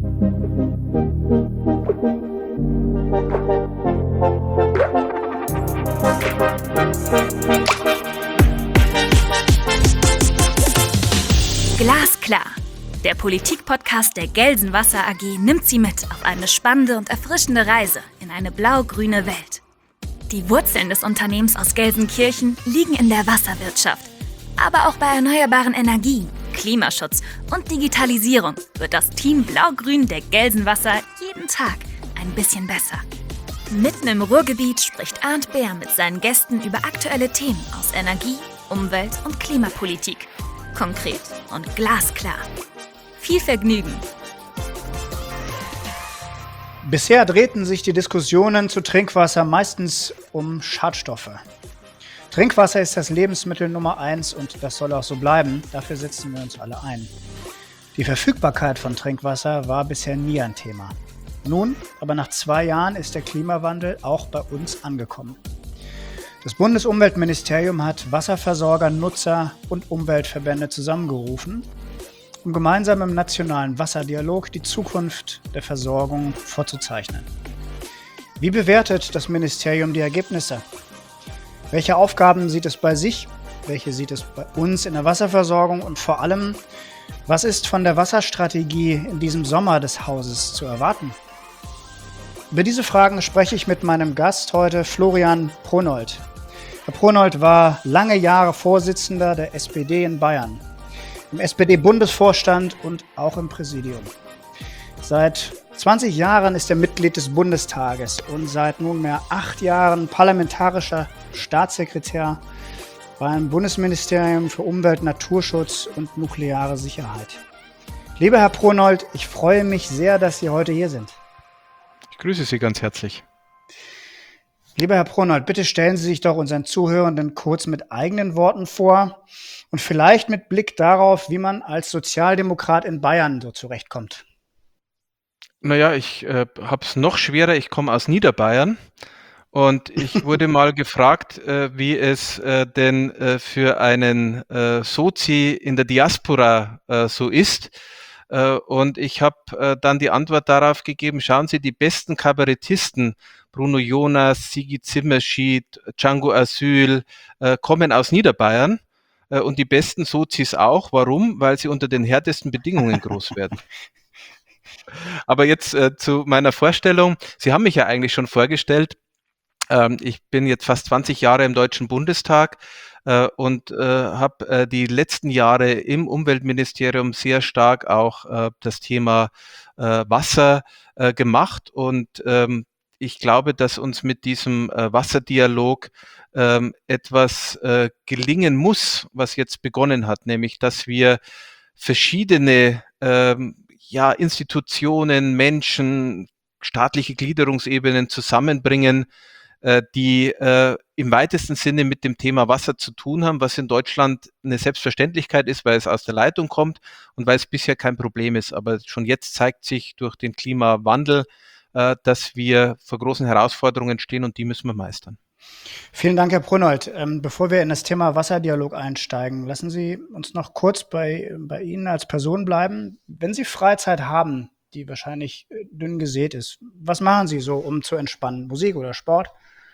Glasklar. Der Politik-Podcast der Gelsenwasser AG nimmt Sie mit auf eine spannende und erfrischende Reise in eine blau-grüne Welt. Die Wurzeln des Unternehmens aus Gelsenkirchen liegen in der Wasserwirtschaft. Aber auch bei erneuerbaren Energien, Klimaschutz und Digitalisierung wird das Team Blau-Grün der Gelsenwasser jeden Tag ein bisschen besser. Mitten im Ruhrgebiet spricht Arndt Bär mit seinen Gästen über aktuelle Themen aus Energie, Umwelt und Klimapolitik. Konkret und glasklar. Viel Vergnügen! Bisher drehten sich die Diskussionen zu Trinkwasser meistens um Schadstoffe. Trinkwasser ist das Lebensmittel Nummer 1 und das soll auch so bleiben. Dafür setzen wir uns alle ein. Die Verfügbarkeit von Trinkwasser war bisher nie ein Thema. Nun, aber nach 2 Jahren ist der Klimawandel auch bei uns angekommen. Das Bundesumweltministerium hat Wasserversorger, Nutzer und Umweltverbände zusammengerufen, um gemeinsam im nationalen Wasserdialog die Zukunft der Versorgung vorzuzeichnen. Wie bewertet das Ministerium die Ergebnisse? Welche Aufgaben sieht es bei sich? Welche sieht es bei uns in der Wasserversorgung? Und vor allem, was ist von der Wasserstrategie in diesem Sommer des Hauses zu erwarten? Über diese Fragen spreche ich mit meinem Gast heute, Florian Pronold. Herr Pronold war lange Jahre Vorsitzender der SPD in Bayern, im SPD-Bundesvorstand und auch im Präsidium. Seit 20 Jahren ist er Mitglied des Bundestages und seit nunmehr 8 Jahren parlamentarischer Staatssekretär beim Bundesministerium für Umwelt, Naturschutz und nukleare Sicherheit. Lieber Herr Pronold, ich freue mich sehr, dass Sie heute hier sind. Ich grüße Sie ganz herzlich. Lieber Herr Pronold, bitte stellen Sie sich doch unseren Zuhörenden kurz mit eigenen Worten vor und vielleicht mit Blick darauf, wie man als Sozialdemokrat in Bayern so zurechtkommt. Naja, ich habe es noch schwerer. Ich komme aus Niederbayern und ich wurde mal gefragt, wie es denn für einen Sozi in der Diaspora so ist. Und ich habe dann die Antwort darauf gegeben: Schauen Sie, die besten Kabarettisten, Bruno Jonas, Sigi Zimmerschied, Django Asyl, kommen aus Niederbayern und die besten Sozis auch. Warum? Weil sie unter den härtesten Bedingungen groß werden. Aber jetzt zu meiner Vorstellung. Sie haben mich ja eigentlich schon vorgestellt. Ich bin jetzt fast 20 Jahre im Deutschen Bundestag und habe die letzten Jahre im Umweltministerium sehr stark auch das Thema Wasser gemacht. Und ich glaube, dass uns mit diesem Wasserdialog etwas gelingen muss, was jetzt begonnen hat, nämlich dass wir verschiedene Institutionen, Menschen, staatliche Gliederungsebenen zusammenbringen, die im weitesten Sinne mit dem Thema Wasser zu tun haben, was in Deutschland eine Selbstverständlichkeit ist, weil es aus der Leitung kommt und weil es bisher kein Problem ist. Aber schon jetzt zeigt sich durch den Klimawandel, dass wir vor großen Herausforderungen stehen und die müssen wir meistern. Vielen Dank, Herr Pronold. Bevor wir in das Thema Wasserdialog einsteigen, lassen Sie uns noch kurz bei Ihnen als Person bleiben. Wenn Sie Freizeit haben, die wahrscheinlich dünn gesät ist, was machen Sie so, um zu entspannen? Musik oder Sport?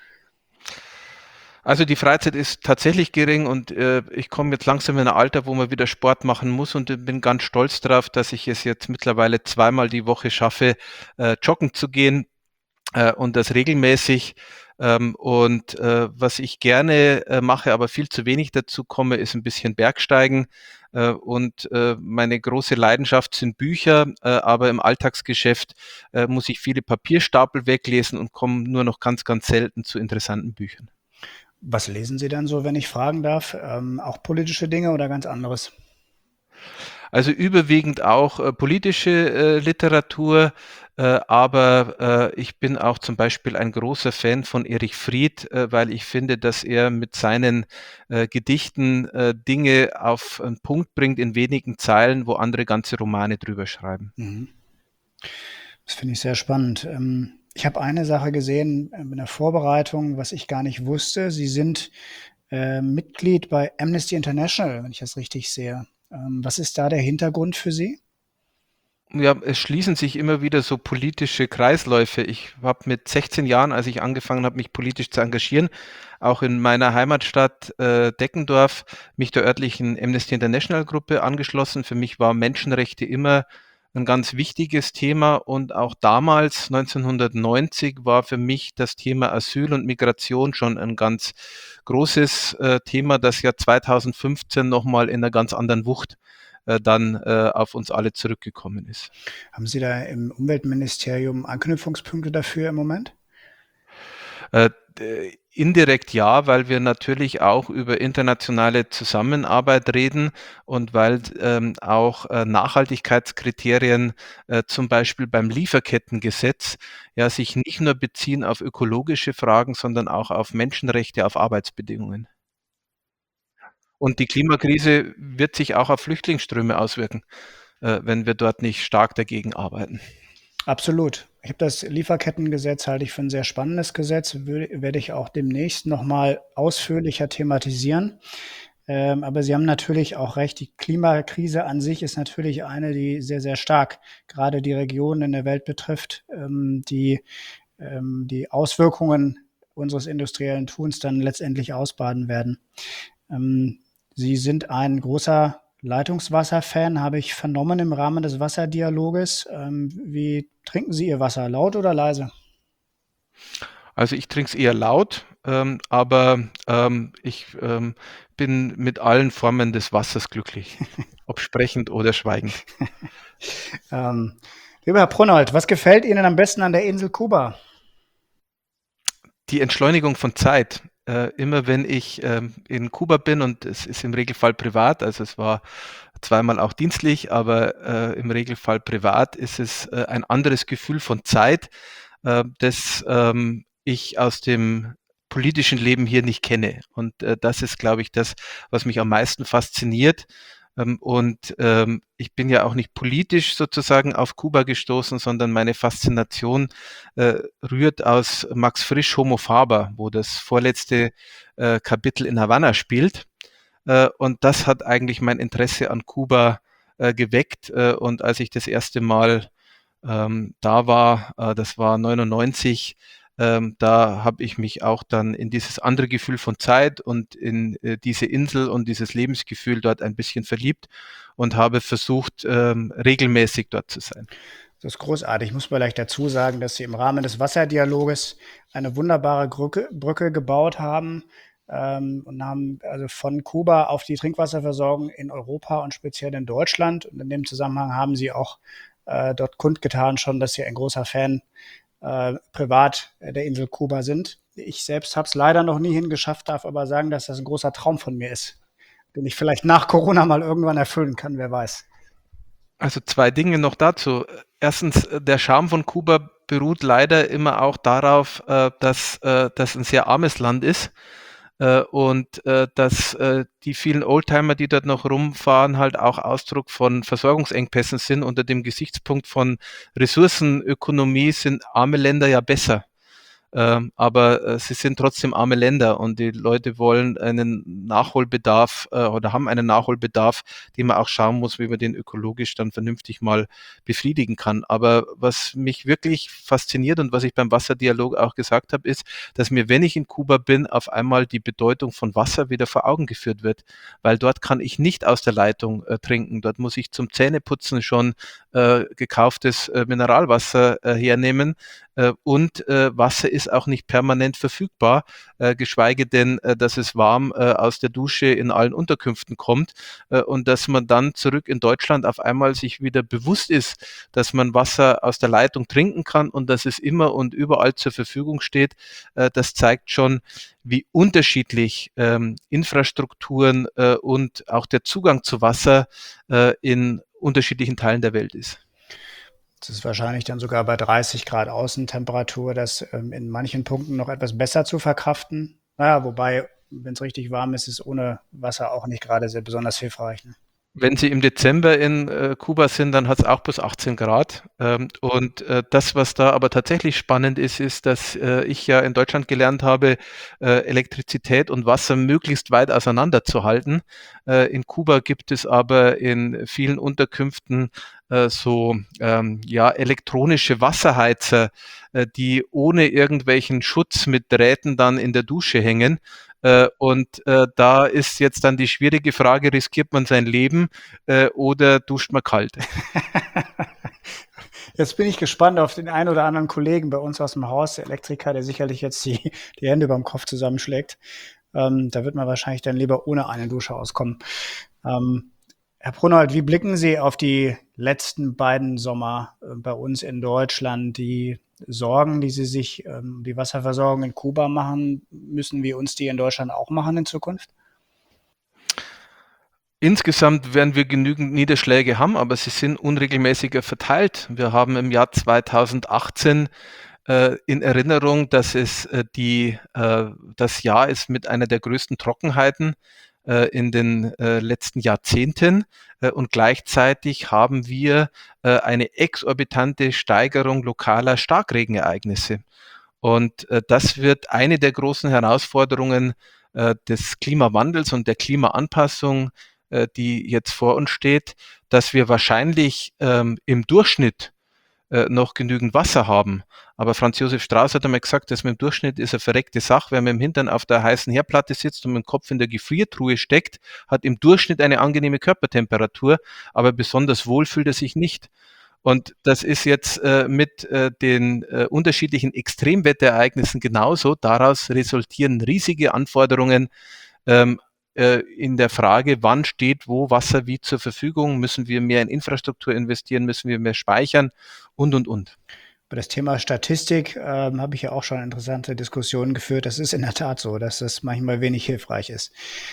Also die Freizeit ist tatsächlich gering und ich komme jetzt langsam in ein Alter, wo man wieder Sport machen muss und bin ganz stolz darauf, dass ich es jetzt mittlerweile 2-mal die Woche schaffe, joggen zu gehen und das regelmäßig. Was ich gerne mache, aber viel zu wenig dazu komme, ist ein bisschen Bergsteigen. Meine große Leidenschaft sind Bücher, aber im Alltagsgeschäft muss ich viele Papierstapel weglesen und komme nur noch ganz, ganz selten zu interessanten Büchern. Was lesen Sie dann so, wenn ich fragen darf? Auch politische Dinge oder ganz anderes? Also überwiegend auch politische Literatur, aber ich bin auch zum Beispiel ein großer Fan von Erich Fried, weil ich finde, dass er mit seinen Gedichten Dinge auf einen Punkt bringt in wenigen Zeilen, wo andere ganze Romane drüber schreiben. Mhm. Das finde ich sehr spannend. Ich habe eine Sache gesehen in der Vorbereitung, was ich gar nicht wusste. Sie sind Mitglied bei Amnesty International, wenn ich das richtig sehe. Was ist da der Hintergrund für Sie? Ja, es schließen sich immer wieder so politische Kreisläufe. Ich habe mit 16 Jahren, als ich angefangen habe, mich politisch zu engagieren, auch in meiner Heimatstadt Deckendorf, mich der örtlichen Amnesty International Gruppe angeschlossen. Für mich war Menschenrechte immer ein ganz wichtiges Thema und auch damals, 1990, war für mich das Thema Asyl und Migration schon ein ganz großes Thema, das ja 2015 nochmal in einer ganz anderen Wucht dann auf uns alle zurückgekommen ist. Haben Sie da im Umweltministerium Anknüpfungspunkte dafür im Moment? Indirekt ja, weil wir natürlich auch über internationale Zusammenarbeit reden und weil auch Nachhaltigkeitskriterien zum Beispiel beim Lieferkettengesetz ja sich nicht nur beziehen auf ökologische Fragen, sondern auch auf Menschenrechte, auf Arbeitsbedingungen. Und die Klimakrise wird sich auch auf Flüchtlingsströme auswirken, wenn wir dort nicht stark dagegen arbeiten. Absolut. Ich habe das Lieferkettengesetz halte ich für ein sehr spannendes Gesetz, werde ich auch demnächst noch mal ausführlicher thematisieren. Aber Sie haben natürlich auch recht, die Klimakrise an sich ist natürlich eine, die sehr, sehr stark gerade die Regionen in der Welt betrifft, die Auswirkungen unseres industriellen Tuns dann letztendlich ausbaden werden. Sie sind ein großer Leitungswasser-Fan, habe ich vernommen im Rahmen des Wasserdialoges. Wie trinken Sie Ihr Wasser, laut oder leise? Also ich trinke es eher laut, aber ich bin mit allen Formen des Wassers glücklich, ob sprechend oder schweigend. Ähm, Lieber Herr Brunnold, was gefällt Ihnen am besten an der Insel Kuba? Die Entschleunigung von Zeit. Immer wenn ich in Kuba bin, und es ist im Regelfall privat, also es war zweimal auch dienstlich, aber im Regelfall privat, ist es ein anderes Gefühl von Zeit, das ich aus dem politischen Leben hier nicht kenne. Und das ist, glaube ich, das, was mich am meisten fasziniert. Ich bin ja auch nicht politisch sozusagen auf Kuba gestoßen, sondern meine Faszination rührt aus Max Frisch Homo Faber, wo das vorletzte Kapitel in Havanna spielt. Und das hat eigentlich mein Interesse an Kuba geweckt. Und als ich das erste Mal da war, das war 99, da habe ich mich auch dann in dieses andere Gefühl von Zeit und in diese Insel und dieses Lebensgefühl dort ein bisschen verliebt und habe versucht, regelmäßig dort zu sein. Das ist großartig. Ich muss vielleicht dazu sagen, dass Sie im Rahmen des Wasserdialoges eine wunderbare Brücke gebaut haben und haben also von Kuba auf die Trinkwasserversorgung in Europa und speziell in Deutschland. Und in dem Zusammenhang haben Sie auch dort kundgetan schon, dass Sie ein großer Fan privat der Insel Kuba sind. Ich selbst habe es leider noch nie hingeschafft, darf aber sagen, dass das ein großer Traum von mir ist, den ich vielleicht nach Corona mal irgendwann erfüllen kann, wer weiß. Also zwei Dinge noch dazu. Erstens, der Charme von Kuba beruht leider immer auch darauf, dass das ein sehr armes Land ist dass die vielen Oldtimer, die dort noch rumfahren, halt auch Ausdruck von Versorgungsengpässen sind. Unter dem Gesichtspunkt von Ressourcenökonomie sind arme Länder ja besser. Aber sie sind trotzdem arme Länder und die Leute wollen einen Nachholbedarf oder haben einen Nachholbedarf, den man auch schauen muss, wie man den ökologisch dann vernünftig mal befriedigen kann. Aber was mich wirklich fasziniert und was ich beim Wasserdialog auch gesagt habe, ist, dass mir, wenn ich in Kuba bin, auf einmal die Bedeutung von Wasser wieder vor Augen geführt wird, weil dort kann ich nicht aus der Leitung trinken. Dort muss ich zum Zähneputzen schon gekauftes Mineralwasser hernehmen. Wasser ist auch nicht permanent verfügbar, geschweige denn, dass es warm aus der Dusche in allen Unterkünften kommt und dass man dann zurück in Deutschland auf einmal sich wieder bewusst ist, dass man Wasser aus der Leitung trinken kann und dass es immer und überall zur Verfügung steht. Das zeigt schon, wie unterschiedlich Infrastrukturen und auch der Zugang zu Wasser in unterschiedlichen Teilen der Welt ist. Das ist wahrscheinlich dann sogar bei 30 Grad Außentemperatur, das in manchen Punkten noch etwas besser zu verkraften. Naja, wobei, wenn es richtig warm ist, ist ohne Wasser auch nicht gerade sehr besonders hilfreich. Ne? Wenn Sie im Dezember in Kuba sind, dann hat es auch plus 18 Grad. Das, was da aber tatsächlich spannend ist, ist, dass ich ja in Deutschland gelernt habe, Elektrizität und Wasser möglichst weit auseinanderzuhalten. In Kuba gibt es aber in vielen Unterkünften elektronische Wasserheizer, die ohne irgendwelchen Schutz mit Drähten dann in der Dusche hängen. Da ist jetzt dann die schwierige Frage, riskiert man sein Leben oder duscht man kalt? Jetzt bin ich gespannt auf den einen oder anderen Kollegen bei uns aus dem Haus, der Elektriker, der sicherlich jetzt die Hände über dem Kopf zusammenschlägt. Da wird man wahrscheinlich dann lieber ohne eine Dusche auskommen. Herr Brunhold, wie blicken Sie auf die letzten beiden Sommer bei uns in Deutschland? Die Sorgen, die Sie sich die Wasserversorgung in Kuba machen, müssen wir uns die in Deutschland auch machen in Zukunft? Insgesamt werden wir genügend Niederschläge haben, aber sie sind unregelmäßiger verteilt. Wir haben im Jahr 2018 in Erinnerung, dass es das Jahr ist mit einer der größten Trockenheiten in den letzten Jahrzehnten. Und gleichzeitig haben wir eine exorbitante Steigerung lokaler Starkregenereignisse. Und das wird eine der großen Herausforderungen des Klimawandels und der Klimaanpassung, die jetzt vor uns steht, dass wir wahrscheinlich im Durchschnitt noch genügend Wasser haben. Aber Franz Josef Strauß hat einmal gesagt, dass mit dem Durchschnitt ist eine verreckte Sache. Wer mit dem Hintern auf der heißen Herdplatte sitzt und mit dem Kopf in der Gefriertruhe steckt, hat im Durchschnitt eine angenehme Körpertemperatur, aber besonders wohl fühlt er sich nicht. Und das ist jetzt mit den unterschiedlichen Extremwetterereignissen genauso. Daraus resultieren riesige Anforderungen in der Frage, wann steht wo Wasser wie zur Verfügung, müssen wir mehr in Infrastruktur investieren, müssen wir mehr speichern und. Über das Thema Statistik habe ich ja auch schon interessante Diskussionen geführt. Das ist in der Tat so, dass das manchmal wenig hilfreich ist.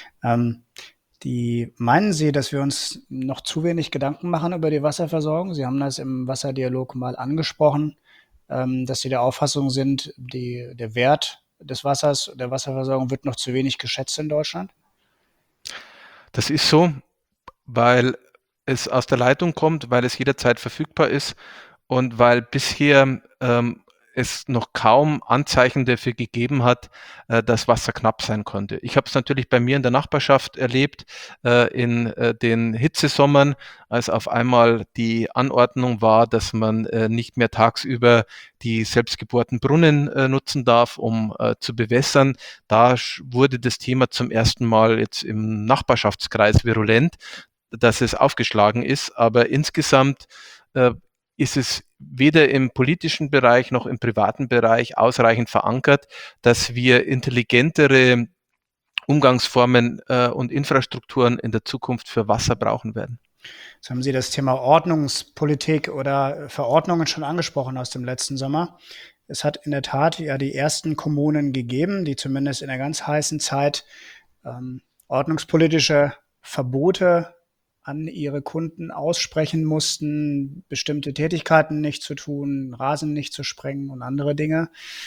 Meinen Sie, dass wir uns noch zu wenig Gedanken machen über die Wasserversorgung? Sie haben das im Wasserdialog mal angesprochen, dass Sie der Auffassung sind, der Wert des Wassers, der Wasserversorgung wird noch zu wenig geschätzt in Deutschland? Das ist so, weil es aus der Leitung kommt, weil es jederzeit verfügbar ist und weil bisher es noch kaum Anzeichen dafür gegeben hat, dass Wasser knapp sein konnte. Ich habe es natürlich bei mir in der Nachbarschaft erlebt, in den Hitzesommern, als auf einmal die Anordnung war, dass man nicht mehr tagsüber die selbstgebohrten Brunnen nutzen darf, um zu bewässern. Da wurde das Thema zum ersten Mal jetzt im Nachbarschaftskreis virulent, dass es aufgeschlagen ist. Aber insgesamt ist es weder im politischen Bereich noch im privaten Bereich ausreichend verankert, dass wir intelligentere Umgangsformen und Infrastrukturen in der Zukunft für Wasser brauchen werden. Jetzt haben Sie das Thema Ordnungspolitik oder Verordnungen schon angesprochen aus dem letzten Sommer. Es hat in der Tat ja die ersten Kommunen gegeben, die zumindest in der ganz heißen Zeit ordnungspolitische Verbote an ihre Kunden aussprechen mussten, bestimmte Tätigkeiten nicht zu tun, Rasen nicht zu sprengen und andere Dinge.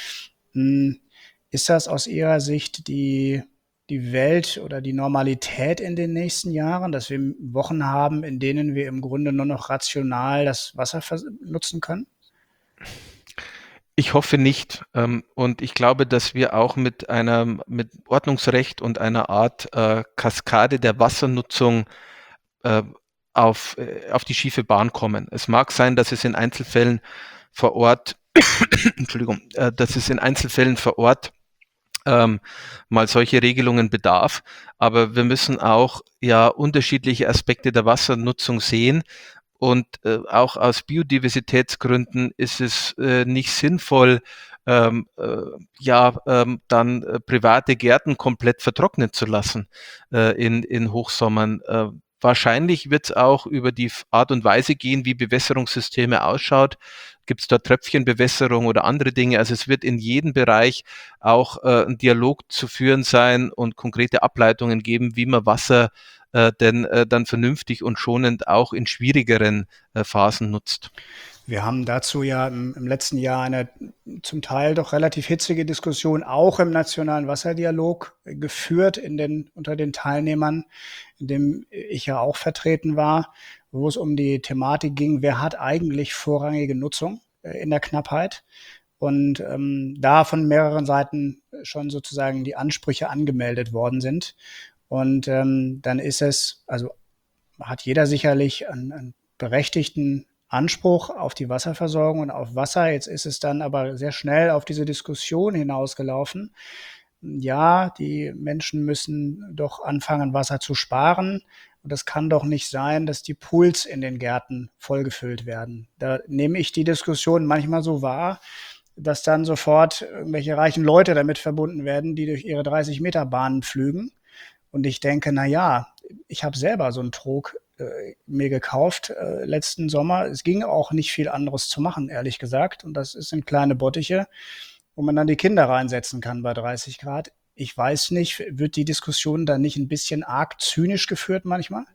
Ist das aus Ihrer Sicht die Welt oder die Normalität in den nächsten Jahren, dass wir Wochen haben, in denen wir im Grunde nur noch rational das Wasser nutzen können? Ich hoffe nicht. Und ich glaube, dass wir auch mit Ordnungsrecht und einer Art Kaskade der Wassernutzung auf die schiefe Bahn kommen. Es mag sein, dass es in Einzelfällen vor Ort, mal solche Regelungen bedarf. Aber wir müssen auch ja unterschiedliche Aspekte der Wassernutzung sehen. Und auch aus Biodiversitätsgründen ist es nicht sinnvoll, dann private Gärten komplett vertrocknen zu lassen in Hochsommern. Wahrscheinlich wird es auch über die Art und Weise gehen, wie Bewässerungssysteme ausschaut. Gibt es da Tröpfchenbewässerung oder andere Dinge? Also es wird in jedem Bereich auch ein Dialog zu führen sein und konkrete Ableitungen geben, wie man Wasser dann vernünftig und schonend auch in schwierigeren Phasen nutzt. Wir haben dazu ja im letzten Jahr eine zum Teil doch relativ hitzige Diskussion auch im Nationalen Wasserdialog geführt unter den Teilnehmern, in dem ich ja auch vertreten war, wo es um die Thematik ging, wer hat eigentlich vorrangige Nutzung in der Knappheit? Und da von mehreren Seiten schon sozusagen die Ansprüche angemeldet worden sind. Und dann hat jeder sicherlich einen berechtigten Anspruch auf die Wasserversorgung und auf Wasser. Jetzt ist es dann aber sehr schnell auf diese Diskussion hinausgelaufen. Ja, die Menschen müssen doch anfangen, Wasser zu sparen. Und es kann doch nicht sein, dass die Pools in den Gärten vollgefüllt werden. Da nehme ich die Diskussion manchmal so wahr, dass dann sofort irgendwelche reichen Leute damit verbunden werden, die durch ihre 30-Meter-Bahnen pflügen. Und ich denke, na ja, ich habe selber so einen Trog mir gekauft letzten Sommer. Es ging auch nicht viel anderes zu machen, ehrlich gesagt. Und das sind kleine Bottiche, wo man dann die Kinder reinsetzen kann bei 30 Grad. Ich weiß nicht, wird die Diskussion dann nicht ein bisschen arg zynisch geführt manchmal?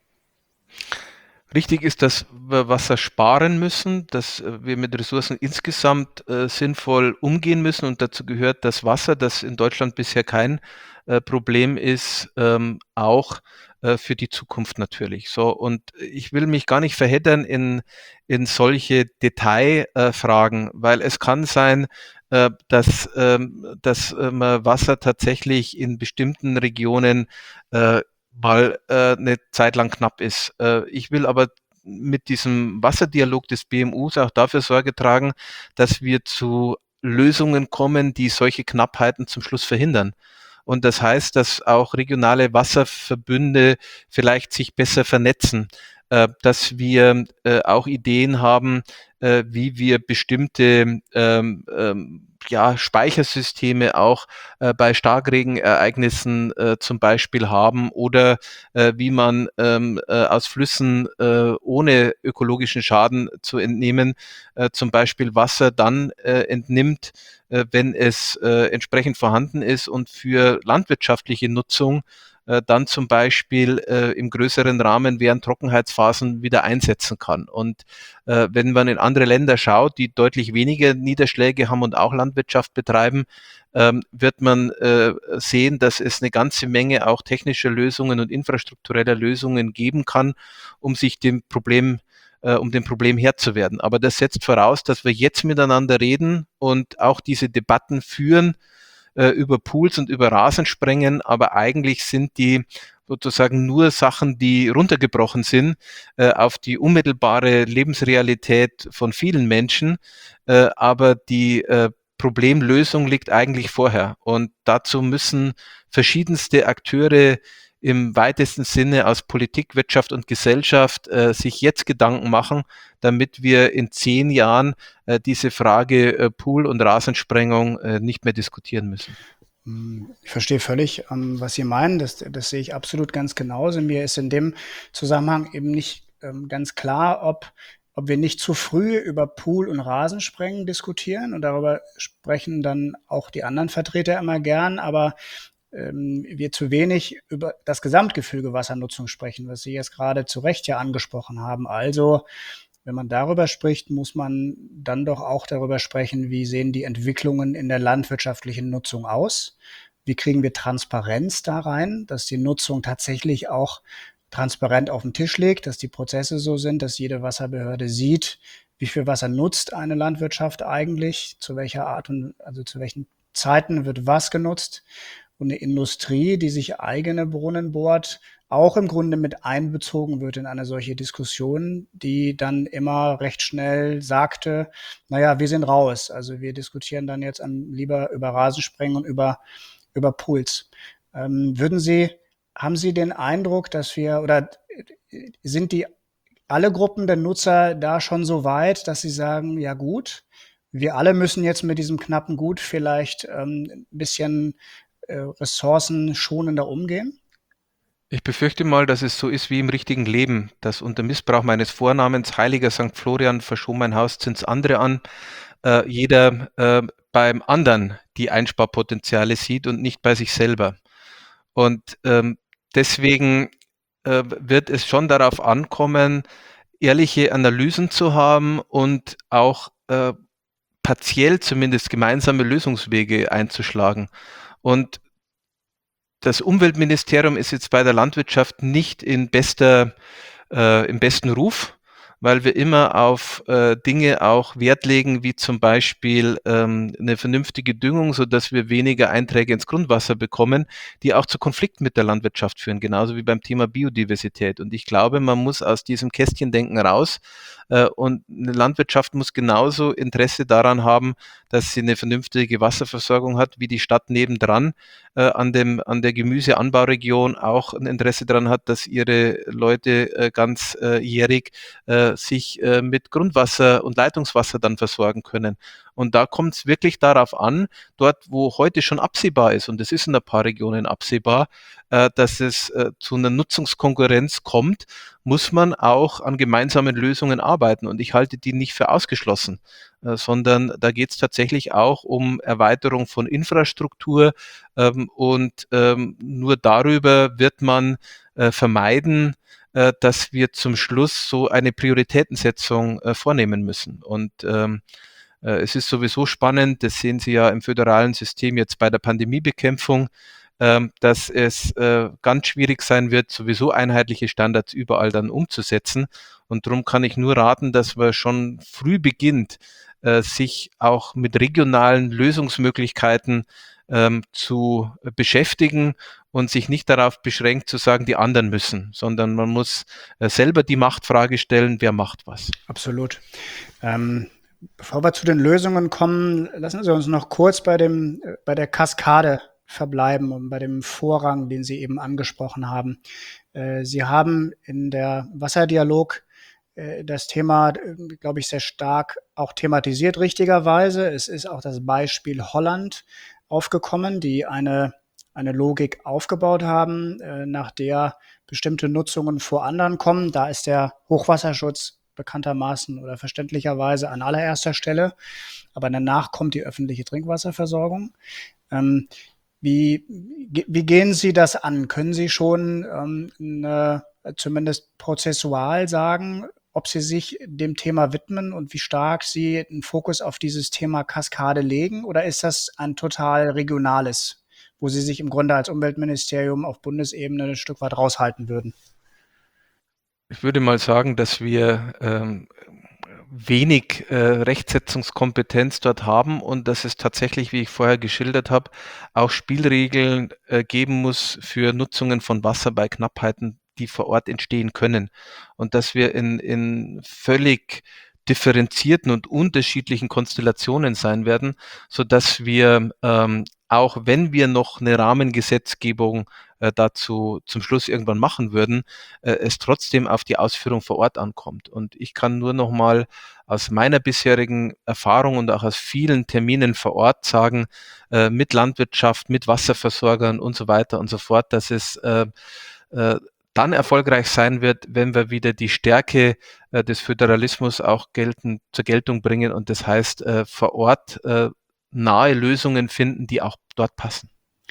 Richtig ist, dass wir Wasser sparen müssen, dass wir mit Ressourcen insgesamt sinnvoll umgehen müssen. Und dazu gehört das Wasser, das in Deutschland bisher kein Problem ist, auch für die Zukunft natürlich. So, und ich will mich gar nicht verheddern in solche Detailfragen, weil es kann sein, dass man Wasser tatsächlich in bestimmten Regionen mal eine Zeit lang knapp ist. Ich will aber mit diesem Wasserdialog des BMUs auch dafür Sorge tragen, dass wir zu Lösungen kommen, die solche Knappheiten zum Schluss verhindern. Und das heißt, dass auch regionale Wasserverbünde vielleicht sich besser vernetzen, dass wir auch Ideen haben, wie wir bestimmte Speichersysteme auch bei Starkregenereignissen zum Beispiel haben oder wie man aus Flüssen ohne ökologischen Schaden zu entnehmen, zum Beispiel Wasser dann entnimmt, wenn es entsprechend vorhanden ist und für landwirtschaftliche Nutzung dann zum Beispiel im größeren Rahmen während Trockenheitsphasen wieder einsetzen kann. Und wenn man in andere Länder schaut, die deutlich weniger Niederschläge haben und auch Landwirtschaft betreiben, wird man sehen, dass es eine ganze Menge auch technischer Lösungen und infrastruktureller Lösungen geben kann, um sich dem Problem Herr zu werden. Aber das setzt voraus, dass wir jetzt miteinander reden und auch diese Debatten führen über Pools und über Rasensprengen, aber eigentlich sind die sozusagen nur Sachen, die runtergebrochen sind auf die unmittelbare Lebensrealität von vielen Menschen, aber die Problemlösung liegt eigentlich vorher. Und dazu müssen verschiedenste Akteure im weitesten Sinne aus Politik, Wirtschaft und Gesellschaft sich jetzt Gedanken machen, damit wir in 10 Jahren diese Frage Pool- und Rasensprengung nicht mehr diskutieren müssen. Ich verstehe völlig, was Sie meinen. Das sehe ich absolut ganz genauso. Mir ist in dem Zusammenhang eben nicht ganz klar, ob wir nicht zu früh über Pool- und Rasensprengen diskutieren. Und darüber sprechen dann auch die anderen Vertreter immer gern. Aber wir zu wenig über das Gesamtgefüge Wassernutzung sprechen, was Sie jetzt gerade zu Recht ja angesprochen haben. Also, wenn man darüber spricht, muss man dann doch auch darüber sprechen, wie sehen die Entwicklungen in der landwirtschaftlichen Nutzung aus? Wie kriegen wir Transparenz da rein, dass die Nutzung tatsächlich auch transparent auf den Tisch liegt, dass die Prozesse so sind, dass jede Wasserbehörde sieht, wie viel Wasser nutzt eine Landwirtschaft eigentlich, zu welcher Art und also zu welchen Zeiten wird was genutzt. Und eine Industrie, die sich eigene Brunnen bohrt, auch im Grunde mit einbezogen wird in eine solche Diskussion, die dann immer recht schnell sagte, naja, wir sind raus. Also wir diskutieren dann jetzt lieber über Rasensprengen und über Pools. Haben Sie den Eindruck, dass sind alle Gruppen der Nutzer da schon so weit, dass sie sagen, ja gut, wir alle müssen jetzt mit diesem knappen Gut vielleicht ein bisschen ressourcenschonender umgehen? Ich befürchte mal, dass es so ist wie im richtigen Leben, dass unter Missbrauch meines Vornamens Heiliger Sankt Florian verschon mein Haus, zünd's andere an, jeder beim anderen die Einsparpotenziale sieht und nicht bei sich selber. Und deswegen wird es schon darauf ankommen, ehrliche Analysen zu haben und auch partiell zumindest gemeinsame Lösungswege einzuschlagen. Und das Umweltministerium ist jetzt bei der Landwirtschaft nicht im besten Ruf, weil wir immer auf Dinge auch Wert legen, wie zum Beispiel eine vernünftige Düngung, sodass wir weniger Einträge ins Grundwasser bekommen, die auch zu Konflikten mit der Landwirtschaft führen, genauso wie beim Thema Biodiversität. Und ich glaube, man muss aus diesem Kästchendenken raus und eine Landwirtschaft muss genauso Interesse daran haben, dass sie eine vernünftige Wasserversorgung hat, wie die Stadt nebendran an der Gemüseanbauregion auch ein Interesse daran hat, dass ihre Leute ganzjährig sich mit Grundwasser und Leitungswasser dann versorgen können. Und da kommt es wirklich darauf an, dort wo heute schon absehbar ist, und es ist in ein paar Regionen absehbar, dass es zu einer Nutzungskonkurrenz kommt, muss man auch an gemeinsamen Lösungen arbeiten. Und ich halte die nicht für ausgeschlossen, sondern da geht es tatsächlich auch um Erweiterung von Infrastruktur, und nur darüber wird man vermeiden, dass wir zum Schluss so eine Prioritätensetzung vornehmen müssen. Und es ist sowieso spannend, das sehen Sie ja im föderalen System jetzt bei der Pandemiebekämpfung, dass es ganz schwierig sein wird, sowieso einheitliche Standards überall dann umzusetzen. Und darum kann ich nur raten, dass man schon früh beginnt, sich auch mit regionalen Lösungsmöglichkeiten zu beschäftigen und sich nicht darauf beschränkt zu sagen, die anderen müssen, sondern man muss selber die Machtfrage stellen, wer macht was. Absolut. Bevor wir zu den Lösungen kommen, lassen Sie uns noch kurz bei der Kaskade verbleiben und bei dem Vorrang, den Sie eben angesprochen haben. Sie haben in der Wasserdialog das Thema, glaube ich, sehr stark auch thematisiert, richtigerweise. Es ist auch das Beispiel Holland aufgekommen, die eine Logik aufgebaut haben, nach der bestimmte Nutzungen vor anderen kommen. Da ist der Hochwasserschutz bekanntermaßen oder verständlicherweise an allererster Stelle, aber danach kommt die öffentliche Trinkwasserversorgung. Wie gehen Sie das an? Können Sie schon zumindest prozessual sagen, ob Sie sich dem Thema widmen und wie stark Sie einen Fokus auf dieses Thema Kaskade legen? Oder ist das ein total regionales, wo Sie sich im Grunde als Umweltministerium auf Bundesebene ein Stück weit raushalten würden? Ich würde mal sagen, dass wir wenig Rechtsetzungskompetenz dort haben und dass es tatsächlich, wie ich vorher geschildert habe, auch Spielregeln geben muss für Nutzungen von Wasser bei Knappheiten, die vor Ort entstehen können. Und dass wir in völlig differenzierten und unterschiedlichen Konstellationen sein werden, so dass wir auch wenn wir noch eine Rahmengesetzgebung dazu zum Schluss irgendwann machen würden, es trotzdem auf die Ausführung vor Ort ankommt. Und ich kann nur noch mal aus meiner bisherigen Erfahrung und auch aus vielen Terminen vor Ort sagen, mit Landwirtschaft, mit Wasserversorgern und so weiter und so fort, dass es dann erfolgreich sein wird, wenn wir wieder die Stärke des Föderalismus auch zur Geltung bringen und das heißt vor Ort nahe Lösungen finden, die auch dort passen.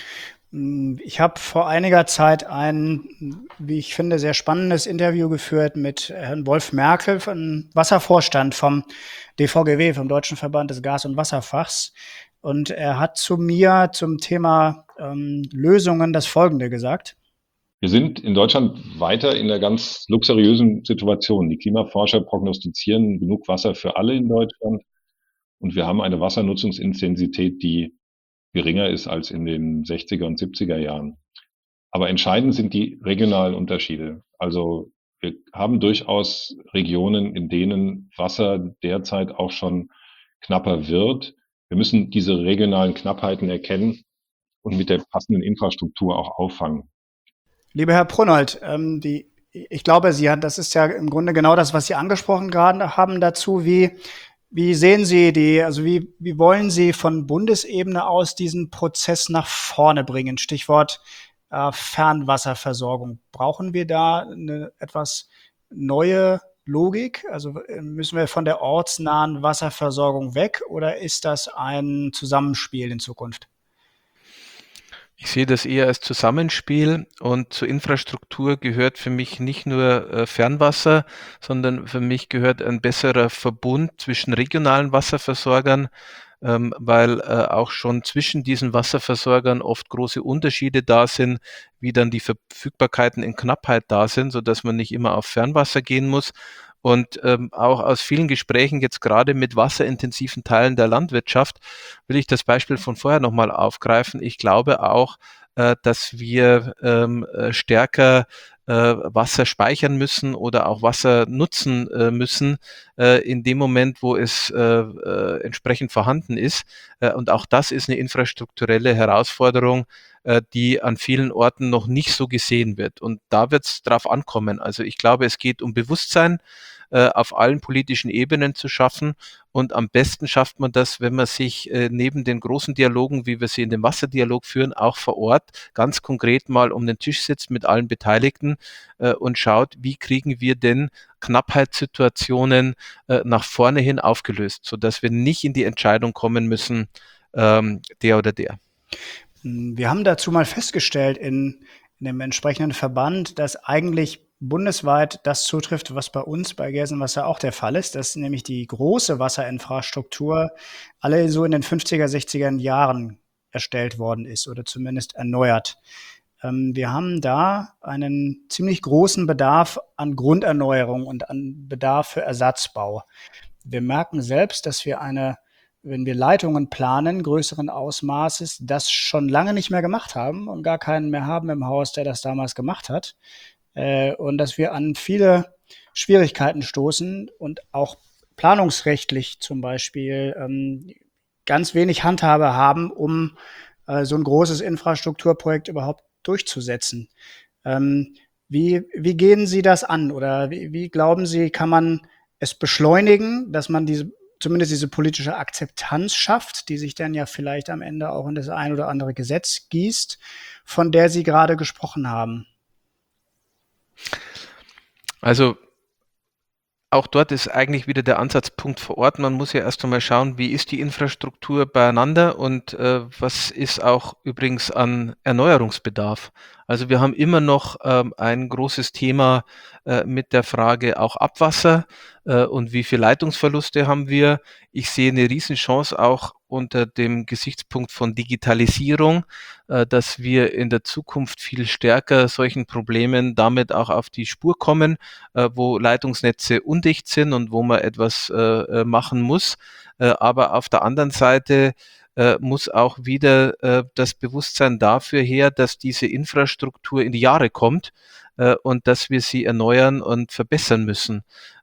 Ich habe vor einiger Zeit ein, wie ich finde, sehr spannendes Interview geführt mit Herrn Wolf Merkel, vom Wasservorstand vom DVGW, vom Deutschen Verband des Gas- und Wasserfachs. Und er hat zu mir zum Thema Lösungen das Folgende gesagt. Wir sind in Deutschland weiter in einer ganz luxuriösen Situation. Die Klimaforscher prognostizieren genug Wasser für alle in Deutschland. Und wir haben eine Wassernutzungsintensität, die geringer ist als in den 60er und 70er Jahren. Aber entscheidend sind die regionalen Unterschiede. Also wir haben durchaus Regionen, in denen Wasser derzeit auch schon knapper wird. Wir müssen diese regionalen Knappheiten erkennen und mit der passenden Infrastruktur auch auffangen. Lieber Herr Prunnold, ich glaube, das ist ja im Grunde genau das, was Sie angesprochen gerade haben dazu. Wie sehen Sie wie wollen Sie von Bundesebene aus diesen Prozess nach vorne bringen? Stichwort Fernwasserversorgung. Brauchen wir da eine etwas neue Logik? Also müssen wir von der ortsnahen Wasserversorgung weg oder ist das ein Zusammenspiel in Zukunft? Ich sehe das eher als Zusammenspiel, und zur Infrastruktur gehört für mich nicht nur Fernwasser, sondern für mich gehört ein besserer Verbund zwischen regionalen Wasserversorgern, weil auch schon zwischen diesen Wasserversorgern oft große Unterschiede da sind, wie dann die Verfügbarkeiten in Knappheit da sind, sodass man nicht immer auf Fernwasser gehen muss. Und auch aus vielen Gesprächen jetzt gerade mit wasserintensiven Teilen der Landwirtschaft will ich das Beispiel von vorher nochmal aufgreifen. Ich glaube auch, dass wir stärker Wasser speichern müssen oder auch Wasser nutzen müssen in dem Moment, wo es entsprechend vorhanden ist. Und auch das ist eine infrastrukturelle Herausforderung, die an vielen Orten noch nicht so gesehen wird. Und da wird es drauf ankommen. Also ich glaube, es geht um Bewusstsein auf allen politischen Ebenen zu schaffen. Und am besten schafft man das, wenn man sich neben den großen Dialogen, wie wir sie in dem Wasserdialog führen, auch vor Ort ganz konkret mal um den Tisch sitzt mit allen Beteiligten und schaut, wie kriegen wir denn Knappheitssituationen nach vorne hin aufgelöst, sodass wir nicht in die Entscheidung kommen müssen, der oder der. Wir haben dazu mal festgestellt in dem entsprechenden Verband, dass eigentlich bundesweit das zutrifft, was bei uns bei Gelsenwasser auch der Fall ist, dass nämlich die große Wasserinfrastruktur alle so in den 50er, 60er Jahren erstellt worden ist oder zumindest erneuert. Wir haben da einen ziemlich großen Bedarf an Grunderneuerung und an Bedarf für Ersatzbau. Wir merken selbst, dass wir wenn wir Leitungen planen, größeren Ausmaßes, das schon lange nicht mehr gemacht haben und gar keinen mehr haben im Haus, der das damals gemacht hat. Und dass wir an viele Schwierigkeiten stoßen und auch planungsrechtlich zum Beispiel ganz wenig Handhabe haben, um so ein großes Infrastrukturprojekt überhaupt durchzusetzen. Wie gehen Sie das an? Oder wie glauben Sie, kann man es beschleunigen, dass man zumindest diese politische Akzeptanz schafft, die sich dann ja vielleicht am Ende auch in das ein oder andere Gesetz gießt, von der Sie gerade gesprochen haben? Also auch dort ist eigentlich wieder der Ansatzpunkt vor Ort. Man muss ja erst einmal schauen, wie ist die Infrastruktur beieinander und was ist auch übrigens an Erneuerungsbedarf. Also wir haben immer noch ein großes Thema mit der Frage auch Abwasser und wie viel Leitungsverluste haben wir. Ich sehe eine Riesenchance auch unter dem Gesichtspunkt von Digitalisierung, dass wir in der Zukunft viel stärker solchen Problemen damit auch auf die Spur kommen, wo Leitungsnetze undicht sind und wo man etwas machen muss. Aber auf der anderen Seite muss auch wieder das Bewusstsein dafür her, dass diese Infrastruktur in die Jahre kommt und dass wir sie erneuern und verbessern müssen.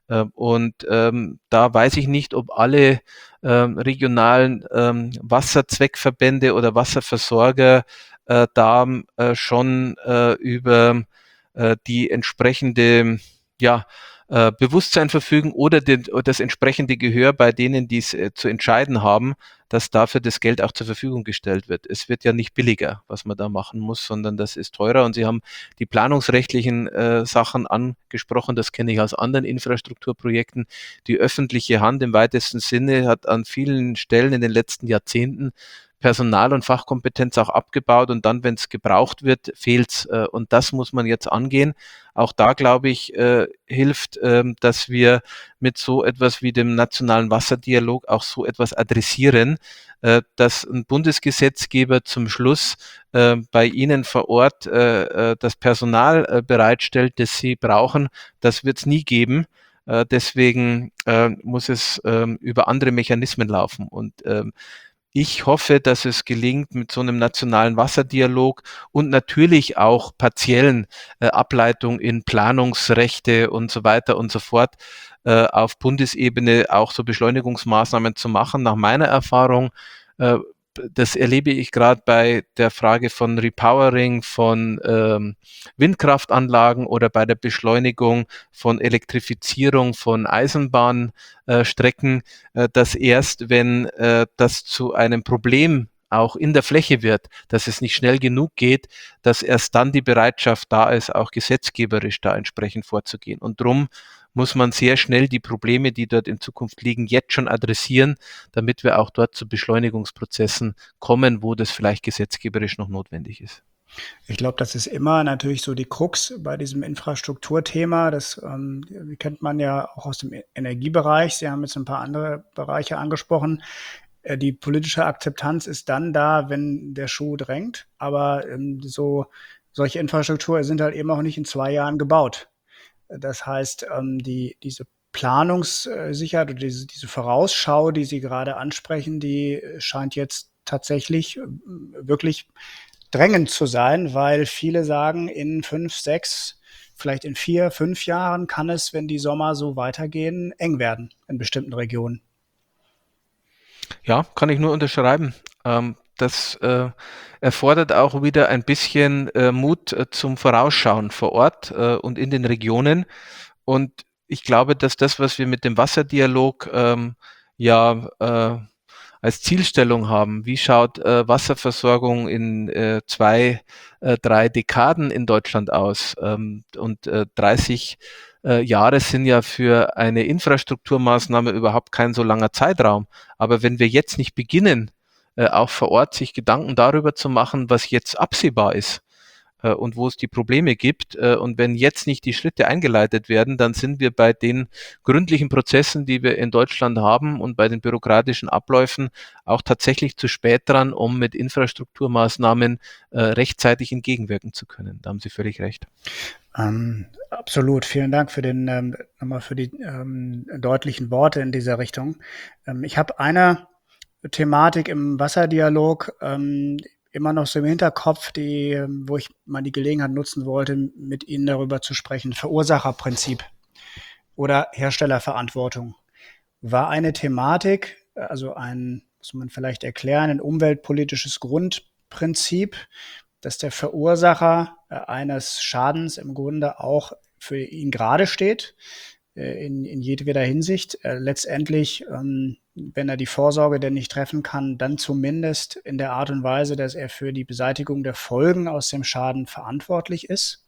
Da weiß ich nicht, ob alle regionalen Wasserzweckverbände oder Wasserversorger da schon über die entsprechende Bewusstsein verfügen oder das entsprechende Gehör bei denen, die es zu entscheiden haben, dass dafür das Geld auch zur Verfügung gestellt wird. Es wird ja nicht billiger, was man da machen muss, sondern das ist teurer. Und Sie haben die planungsrechtlichen Sachen angesprochen, das kenne ich aus anderen Infrastrukturprojekten. Die öffentliche Hand im weitesten Sinne hat an vielen Stellen in den letzten Jahrzehnten Personal und Fachkompetenz auch abgebaut und dann, wenn es gebraucht wird, fehlt's. Und das muss man jetzt angehen. Auch da, glaube ich, hilft, dass wir mit so etwas wie dem Nationalen Wasserdialog auch so etwas adressieren, dass ein Bundesgesetzgeber zum Schluss bei Ihnen vor Ort das Personal bereitstellt, das Sie brauchen. Das wird es nie geben. Deswegen muss es über andere Mechanismen laufen. Und ich hoffe, dass es gelingt mit so einem nationalen Wasserdialog und natürlich auch partiellen Ableitung in Planungsrechte und so weiter und so fort auf Bundesebene auch so Beschleunigungsmaßnahmen zu machen. Nach meiner Erfahrung, das erlebe ich gerade bei der Frage von Repowering von Windkraftanlagen oder bei der Beschleunigung von Elektrifizierung von Eisenbahnstrecken, dass erst, wenn das zu einem Problem auch in der Fläche wird, dass es nicht schnell genug geht, dass erst dann die Bereitschaft da ist, auch gesetzgeberisch da entsprechend vorzugehen. Und drum muss man sehr schnell die Probleme, die dort in Zukunft liegen, jetzt schon adressieren, damit wir auch dort zu Beschleunigungsprozessen kommen, wo das vielleicht gesetzgeberisch noch notwendig ist. Ich glaube, das ist immer natürlich so die Krux bei diesem Infrastrukturthema. Das kennt man ja auch aus dem Energiebereich. Sie haben jetzt ein paar andere Bereiche angesprochen. Die politische Akzeptanz ist dann da, wenn der Schuh drängt. Aber solche Infrastruktur sind halt eben auch nicht in 2 Jahren gebaut. Das heißt, diese Planungssicherheit oder diese Vorausschau, die Sie gerade ansprechen, die scheint jetzt tatsächlich wirklich drängend zu sein, weil viele sagen, in 5, 6, vielleicht in 4, 5 Jahren kann es, wenn die Sommer so weitergehen, eng werden in bestimmten Regionen. Ja, kann ich nur unterschreiben. Das erfordert auch wieder ein bisschen Mut zum Vorausschauen vor Ort und in den Regionen. Und ich glaube, dass das, was wir mit dem Wasserdialog als Zielstellung haben, wie schaut Wasserversorgung in 2, 3 Dekaden in Deutschland aus? Und 30 Jahre sind ja für eine Infrastrukturmaßnahme überhaupt kein so langer Zeitraum. Aber wenn wir jetzt nicht beginnen, auch vor Ort sich Gedanken darüber zu machen, was jetzt absehbar ist, und wo es die Probleme gibt. Und wenn jetzt nicht die Schritte eingeleitet werden, dann sind wir bei den gründlichen Prozessen, die wir in Deutschland haben und bei den bürokratischen Abläufen auch tatsächlich zu spät dran, um mit Infrastrukturmaßnahmen rechtzeitig entgegenwirken zu können. Da haben Sie völlig recht. Absolut. Vielen Dank für nochmal für die deutlichen Worte in dieser Richtung. Ich habe eine Thematik im Wasserdialog immer noch so im Hinterkopf, wo ich mal die Gelegenheit nutzen wollte, mit Ihnen darüber zu sprechen. Verursacherprinzip oder Herstellerverantwortung war eine Thematik, muss man vielleicht erklären, ein umweltpolitisches Grundprinzip, dass der Verursacher eines Schadens im Grunde auch für ihn gerade steht, in jedweder Hinsicht. Letztendlich, wenn er die Vorsorge denn nicht treffen kann, dann zumindest in der Art und Weise, dass er für die Beseitigung der Folgen aus dem Schaden verantwortlich ist.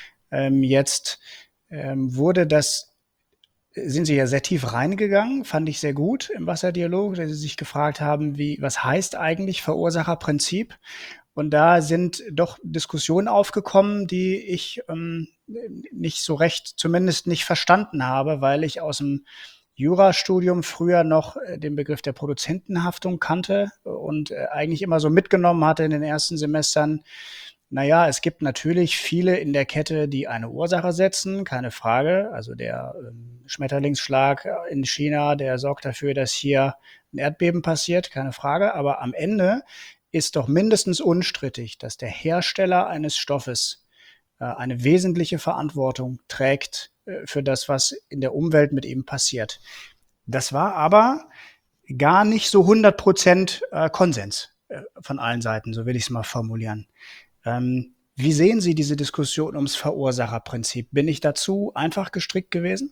Sind Sie ja sehr tief reingegangen, fand ich sehr gut im Wasserdialog, dass Sie sich gefragt haben, was heißt eigentlich Verursacherprinzip? Und da sind doch Diskussionen aufgekommen, die ich nicht so recht, zumindest nicht verstanden habe, weil ich aus dem Jurastudium früher noch den Begriff der Produzentenhaftung kannte und eigentlich immer so mitgenommen hatte in den ersten Semestern. Naja, es gibt natürlich viele in der Kette, die eine Ursache setzen, keine Frage. Also der Schmetterlingsschlag in China, der sorgt dafür, dass hier ein Erdbeben passiert, keine Frage. Aber am Ende ist doch mindestens unstrittig, dass der Hersteller eines Stoffes eine wesentliche Verantwortung trägt für das, was in der Umwelt mit ihm passiert. Das war aber gar nicht so 100% Konsens von allen Seiten, so will ich es mal formulieren. Wie sehen Sie diese Diskussion ums Verursacherprinzip? Bin ich dazu einfach gestrickt gewesen?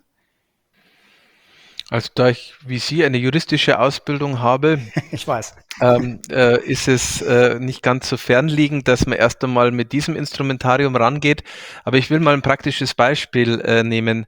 Also da ich wie Sie eine juristische Ausbildung habe, ich weiß, ist es nicht ganz so fernliegend, dass man erst einmal mit diesem Instrumentarium rangeht. Aber ich will mal ein praktisches Beispiel nehmen.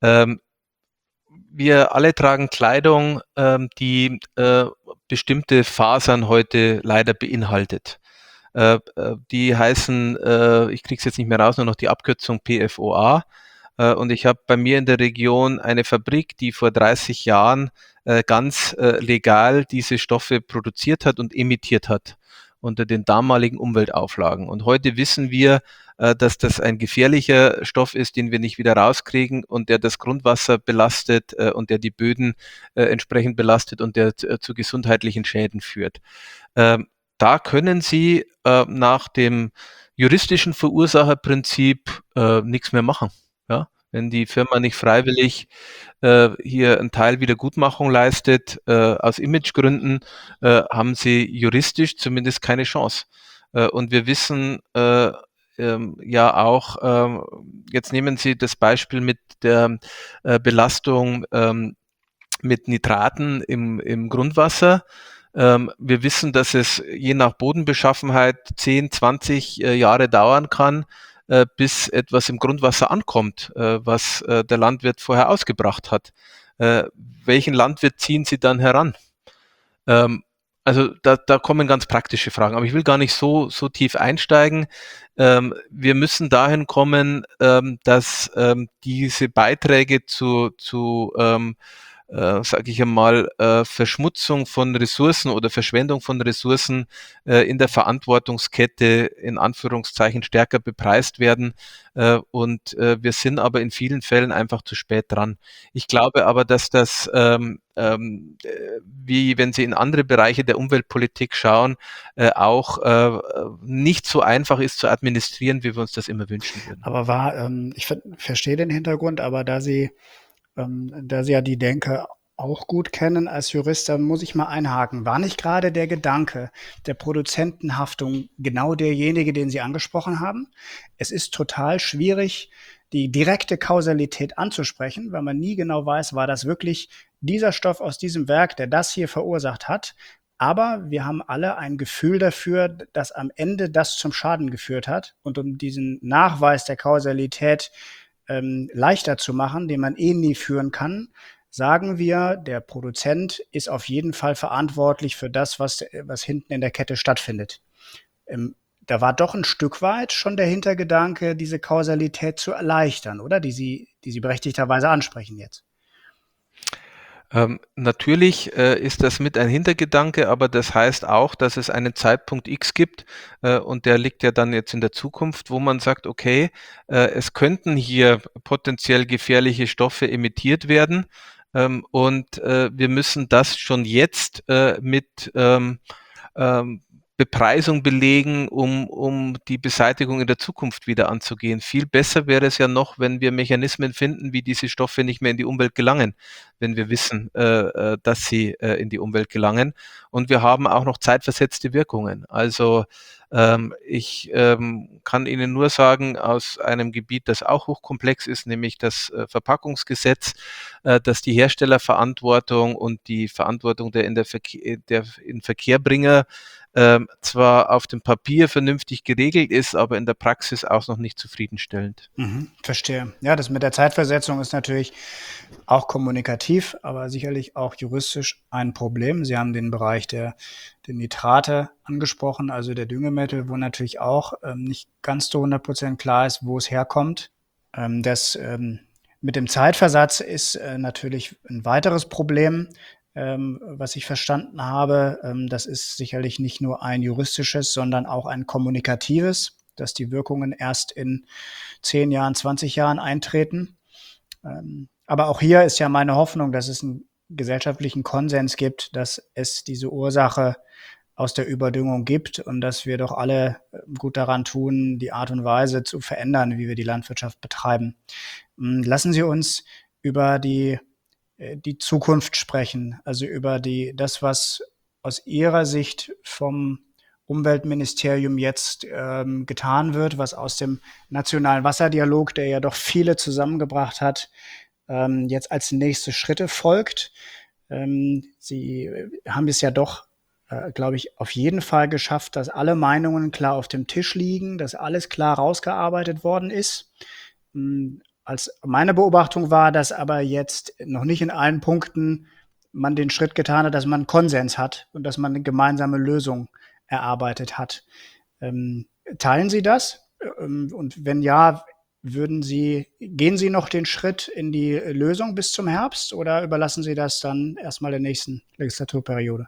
Wir alle tragen Kleidung, die bestimmte Fasern heute leider beinhaltet. Die heißen, ich kriege es jetzt nicht mehr raus, nur noch die Abkürzung PFOA. Und ich habe bei mir in der Region eine Fabrik, die vor 30 Jahren ganz legal diese Stoffe produziert hat und emittiert hat unter den damaligen Umweltauflagen. Und heute wissen wir, dass das ein gefährlicher Stoff ist, den wir nicht wieder rauskriegen und der das Grundwasser belastet und der die Böden entsprechend belastet und der zu gesundheitlichen Schäden führt. Da können Sie nach dem juristischen Verursacherprinzip nichts mehr machen. Ja? Wenn die Firma nicht freiwillig hier einen Teil Wiedergutmachung leistet, aus Imagegründen, haben sie juristisch zumindest keine Chance. Und wir wissen ja auch, jetzt nehmen Sie das Beispiel mit der Belastung mit Nitraten im Grundwasser. Wir wissen, dass es je nach Bodenbeschaffenheit 10, 20 Jahre dauern kann, bis etwas im Grundwasser ankommt, was der Landwirt vorher ausgebracht hat. Welchen Landwirt ziehen Sie dann heran? Also da kommen ganz praktische Fragen, aber ich will gar nicht so tief einsteigen. Wir müssen dahin kommen, dass diese Beiträge zu sage ich einmal, Verschmutzung von Ressourcen oder Verschwendung von Ressourcen in der Verantwortungskette in Anführungszeichen stärker bepreist werden. Und wir sind aber in vielen Fällen einfach zu spät dran. Ich glaube aber, dass das, wie wenn Sie in andere Bereiche der Umweltpolitik schauen, auch nicht so einfach ist zu administrieren, wie wir uns das immer wünschen würden. Aber ich verstehe den Hintergrund, aber da Sie ja die Denke auch gut kennen als Jurist, dann muss ich mal einhaken. War nicht gerade der Gedanke der Produzentenhaftung genau derjenige, den Sie angesprochen haben? Es ist total schwierig, die direkte Kausalität anzusprechen, weil man nie genau weiß, war das wirklich dieser Stoff aus diesem Werk, der das hier verursacht hat. Aber wir haben alle ein Gefühl dafür, dass am Ende das zum Schaden geführt hat. Und um diesen Nachweis der Kausalität leichter zu machen, den man nie führen kann, sagen wir, der Produzent ist auf jeden Fall verantwortlich für das, was hinten in der Kette stattfindet. Da war doch ein Stück weit schon der Hintergedanke, diese Kausalität zu erleichtern, oder? Die Sie berechtigterweise ansprechen jetzt. Natürlich ist das mit ein Hintergedanke, aber das heißt auch, dass es einen Zeitpunkt X gibt und der liegt ja dann jetzt in der Zukunft, wo man sagt, okay, es könnten hier potenziell gefährliche Stoffe emittiert werden und wir müssen das schon jetzt mit Bepreisung belegen, um die Beseitigung in der Zukunft wieder anzugehen. Viel besser wäre es ja noch, wenn wir Mechanismen finden, wie diese Stoffe nicht mehr in die Umwelt gelangen, wenn wir wissen, dass sie in die Umwelt gelangen. Und wir haben auch noch zeitversetzte Wirkungen. Also ich kann Ihnen nur sagen, aus einem Gebiet, das auch hochkomplex ist, nämlich das Verpackungsgesetz, dass die Herstellerverantwortung und die Verantwortung der Inverkehrbringer zwar auf dem Papier vernünftig geregelt ist, aber in der Praxis auch noch nicht zufriedenstellend. Verstehe. Ja, das mit der Zeitversetzung ist natürlich auch kommunikativ, aber sicherlich auch juristisch ein Problem. Sie haben den Bereich der Nitrate angesprochen, also der Düngemittel, wo natürlich auch nicht ganz zu 100% klar ist, wo es herkommt. Mit dem Zeitversatz ist natürlich ein weiteres Problem, was ich verstanden habe. Das ist sicherlich nicht nur ein juristisches, sondern auch ein kommunikatives, dass die Wirkungen erst in 10 Jahren, 20 Jahren eintreten. Aber auch hier ist ja meine Hoffnung, dass es einen gesellschaftlichen Konsens gibt, dass es diese Ursache aus der Überdüngung gibt und dass wir doch alle gut daran tun, die Art und Weise zu verändern, wie wir die Landwirtschaft betreiben. Lassen Sie uns über die Zukunft sprechen, also über das, was aus Ihrer Sicht vom Umweltministerium jetzt getan wird, was aus dem Nationalen Wasserdialog, der ja doch viele zusammengebracht hat, jetzt als nächste Schritte folgt. Sie haben es ja doch, glaube ich, auf jeden Fall geschafft, dass alle Meinungen klar auf dem Tisch liegen, dass alles klar rausgearbeitet worden ist. Als meine Beobachtung war, dass aber jetzt noch nicht in allen Punkten man den Schritt getan hat, dass man Konsens hat und dass man eine gemeinsame Lösung erarbeitet hat. Teilen Sie das? Und wenn ja, gehen Sie noch den Schritt in die Lösung bis zum Herbst oder überlassen Sie das dann erstmal der nächsten Legislaturperiode?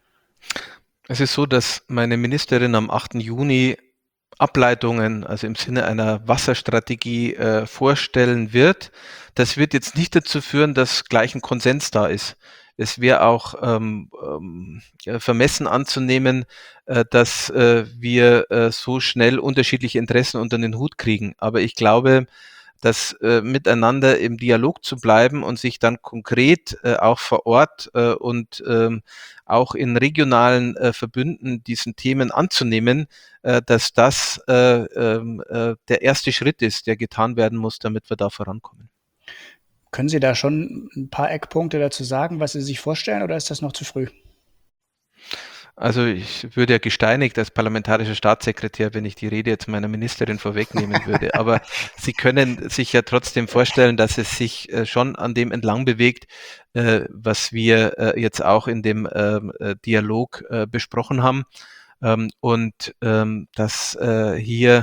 Es ist so, dass meine Ministerin am 8. Juni Ableitungen, also im Sinne einer Wasserstrategie, vorstellen wird. Das wird jetzt nicht dazu führen, dass gleich ein Konsens da ist. Es wäre auch vermessen anzunehmen, dass wir so schnell unterschiedliche Interessen unter den Hut kriegen. Aber ich glaube, dass miteinander im Dialog zu bleiben und sich dann konkret auch vor Ort und auch in regionalen Verbünden diesen Themen anzunehmen, dass das der erste Schritt ist, der getan werden muss, damit wir da vorankommen. Können Sie da schon ein paar Eckpunkte dazu sagen, was Sie sich vorstellen, oder ist das noch zu früh? Also ich würde ja gesteinigt als parlamentarischer Staatssekretär, wenn ich die Rede jetzt meiner Ministerin vorwegnehmen würde. Aber Sie können sich ja trotzdem vorstellen, dass es sich schon an dem entlang bewegt, was wir jetzt auch in dem Dialog besprochen haben. Und dass hier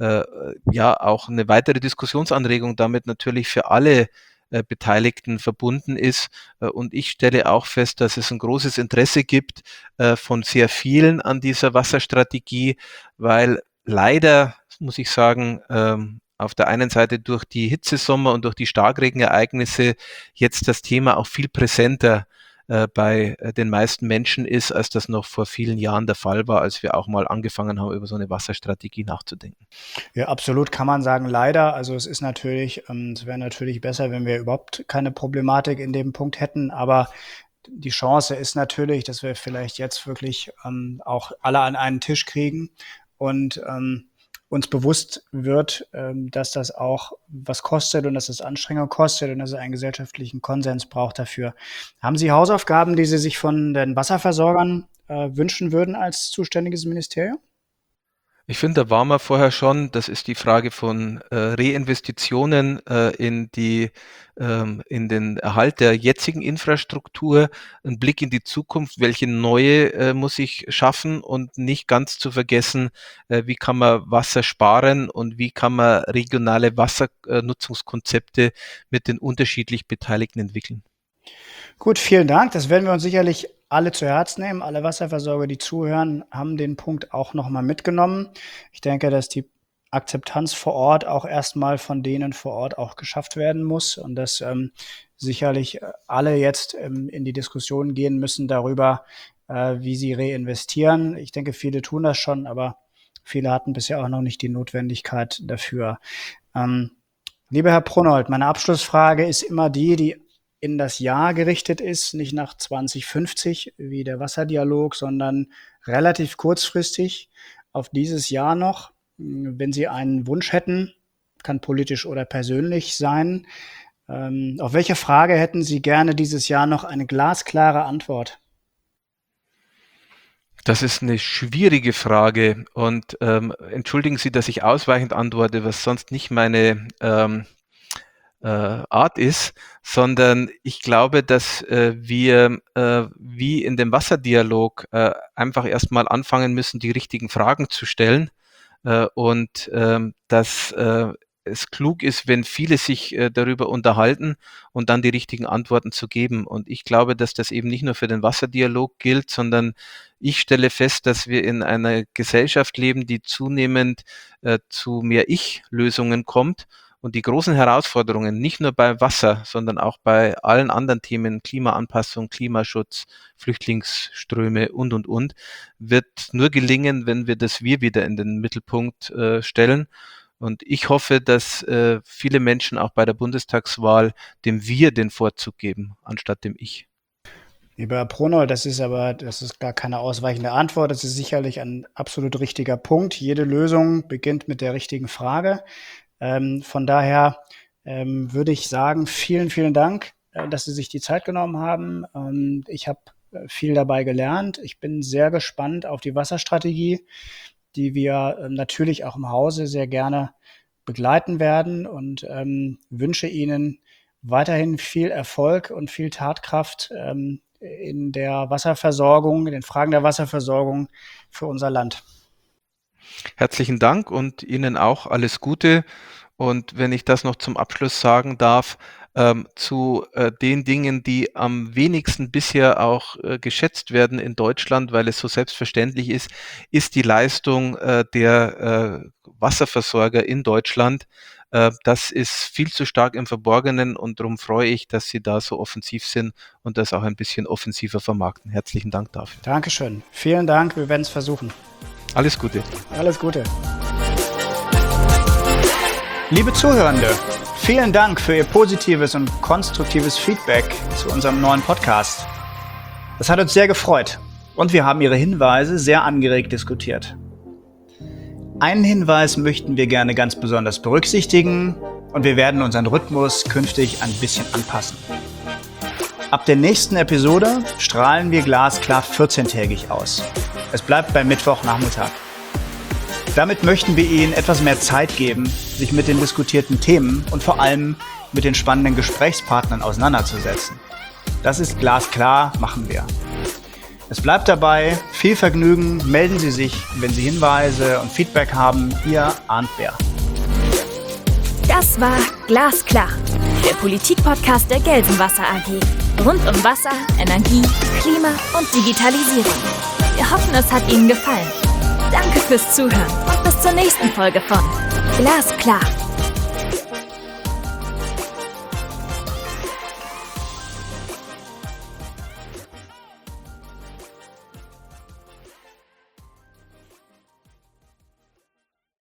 ja auch eine weitere Diskussionsanregung damit natürlich für alle Beteiligten verbunden ist. Und ich stelle auch fest, dass es ein großes Interesse gibt von sehr vielen an dieser Wasserstrategie, weil leider, muss ich sagen, auf der einen Seite durch die Hitzesommer und durch die Starkregenereignisse jetzt das Thema auch viel präsenter bei den meisten Menschen ist, als das noch vor vielen Jahren der Fall war, als wir auch mal angefangen haben, über so eine Wasserstrategie nachzudenken. Ja, absolut kann man sagen, leider. Also es ist natürlich, es wäre natürlich besser, wenn wir überhaupt keine Problematik in dem Punkt hätten, aber die Chance ist natürlich, dass wir vielleicht jetzt wirklich auch alle an einen Tisch kriegen und uns bewusst wird, dass das auch was kostet und dass es Anstrengung kostet und dass es einen gesellschaftlichen Konsens braucht dafür. Haben Sie Hausaufgaben, die Sie sich von den Wasserversorgern wünschen würden als zuständiges Ministerium? Ich finde, da waren wir vorher schon. Das ist die Frage von Reinvestitionen in den Erhalt der jetzigen Infrastruktur, ein Blick in die Zukunft, welche neue muss ich schaffen und nicht ganz zu vergessen, wie kann man Wasser sparen und wie kann man regionale Wassernutzungskonzepte mit den unterschiedlich Beteiligten entwickeln. Gut, vielen Dank. Das werden wir uns sicherlich alle zu Herzen nehmen. Alle Wasserversorger, die zuhören, haben den Punkt auch nochmal mitgenommen. Ich denke, dass die Akzeptanz vor Ort auch erstmal von denen vor Ort auch geschafft werden muss und dass sicherlich alle jetzt in die Diskussion gehen müssen darüber, wie sie reinvestieren. Ich denke, viele tun das schon, aber viele hatten bisher auch noch nicht die Notwendigkeit dafür. Lieber Herr Prunold, meine Abschlussfrage ist immer die in das Jahr gerichtet ist, nicht nach 2050 wie der Wasserdialog, sondern relativ kurzfristig auf dieses Jahr noch. Wenn Sie einen Wunsch hätten, kann politisch oder persönlich sein, auf welche Frage hätten Sie gerne dieses Jahr noch eine glasklare Antwort? Das ist eine schwierige Frage und entschuldigen Sie, dass ich ausweichend antworte, was sonst nicht meine Art ist, sondern ich glaube, dass wir wie in dem Wasserdialog einfach erstmal anfangen müssen, die richtigen Fragen zu stellen und dass es klug ist, wenn viele sich darüber unterhalten und dann die richtigen Antworten zu geben. Und ich glaube, dass das eben nicht nur für den Wasserdialog gilt, sondern ich stelle fest, dass wir in einer Gesellschaft leben, die zunehmend zu mehr Ich-Lösungen kommt. Und die großen Herausforderungen, nicht nur bei Wasser, sondern auch bei allen anderen Themen, Klimaanpassung, Klimaschutz, Flüchtlingsströme und, wird nur gelingen, wenn wir das Wir wieder in den Mittelpunkt stellen. Und ich hoffe, dass viele Menschen auch bei der Bundestagswahl dem Wir den Vorzug geben, anstatt dem Ich. Lieber Herr Prunold, das ist gar keine ausweichende Antwort. Das ist sicherlich ein absolut richtiger Punkt. Jede Lösung beginnt mit der richtigen Frage. Von daher würde ich sagen, vielen, vielen Dank, dass Sie sich die Zeit genommen haben. Ich habe viel dabei gelernt. Ich bin sehr gespannt auf die Wasserstrategie, die wir natürlich auch im Hause sehr gerne begleiten werden und wünsche Ihnen weiterhin viel Erfolg und viel Tatkraft in der Wasserversorgung, in den Fragen der Wasserversorgung für unser Land. Herzlichen Dank und Ihnen auch alles Gute. Und wenn ich das noch zum Abschluss sagen darf, zu den Dingen, die am wenigsten bisher auch geschätzt werden in Deutschland, weil es so selbstverständlich ist die Leistung der Wasserversorger in Deutschland. Das ist viel zu stark im Verborgenen und darum freue ich, dass Sie da so offensiv sind und das auch ein bisschen offensiver vermarkten. Herzlichen Dank dafür. Dankeschön. Vielen Dank. Wir werden es versuchen. Alles Gute. Alles Gute. Liebe Zuhörende, vielen Dank für Ihr positives und konstruktives Feedback zu unserem neuen Podcast. Das hat uns sehr gefreut und wir haben Ihre Hinweise sehr angeregt diskutiert. Einen Hinweis möchten wir gerne ganz besonders berücksichtigen und wir werden unseren Rhythmus künftig ein bisschen anpassen. Ab der nächsten Episode strahlen wir glasklar 14-tägig aus. Es bleibt beim Mittwochnachmittag. Damit möchten wir Ihnen etwas mehr Zeit geben, sich mit den diskutierten Themen und vor allem mit den spannenden Gesprächspartnern auseinanderzusetzen. Das ist glasklar, machen wir. Es bleibt dabei, viel Vergnügen, melden Sie sich, wenn Sie Hinweise und Feedback haben. Ihr Arndt Bär. Das war Glasklar, der Politik-Podcast der Gelsenwasser AG. Rund um Wasser, Energie, Klima und Digitalisierung. Wir hoffen, es hat Ihnen gefallen. Danke fürs Zuhören und bis zur nächsten Folge von Glasklar.